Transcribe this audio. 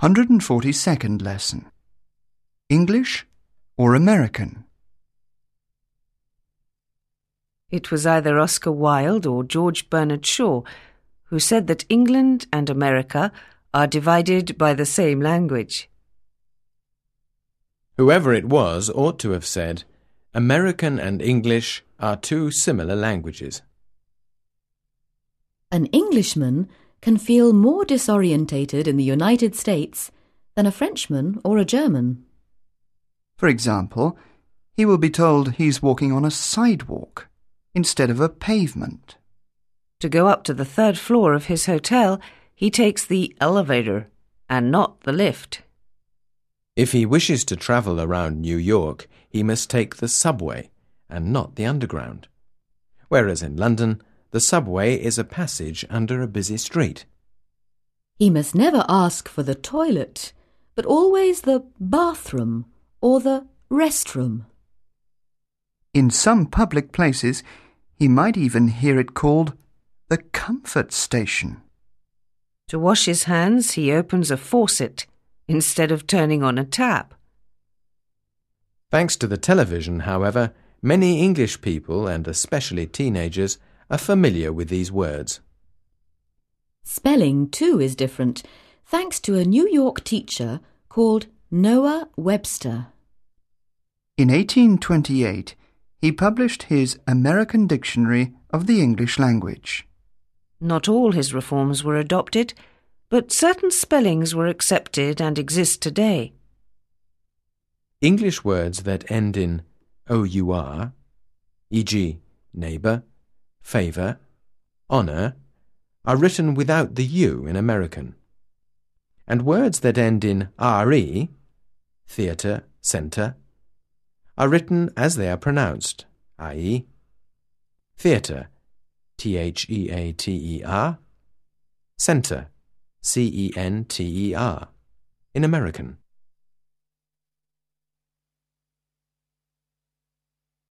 142nd lesson. English or American? It was either Oscar Wilde or George Bernard Shaw who said that England and America are divided by the same language. Whoever it was ought to have said, American and English are two similar languages. An Englishman can feel more disorientated in the United States than a Frenchman or a German. For example, he will be told he's walking on a sidewalk instead of a pavement. To go up to the third floor of his hotel, he takes the elevator and not the lift. If he wishes to travel around New York, he must take the subway and not the underground. Whereas in London, the subway is a passage under a busy street. He must never ask for the toilet, but always the bathroom or the restroom. In some public places, he might even hear it called the comfort station. To wash his hands, he opens a faucet instead of turning on a tap. Thanks to the television, however, many English people, and especially teenagers, are familiar with these words. Spelling, too, is different, thanks to a New York teacher called Noah Webster. In 1828, he published his American Dictionary of the English Language. Not all his reforms were adopted, but certain spellings were accepted and exist today. English words that end in our, e.g., neighbour, favour, honour, are written without the U in American. And words that end in re, theatre, centre, are written as they are pronounced, i.e., theatre, theater, centre, center, in American.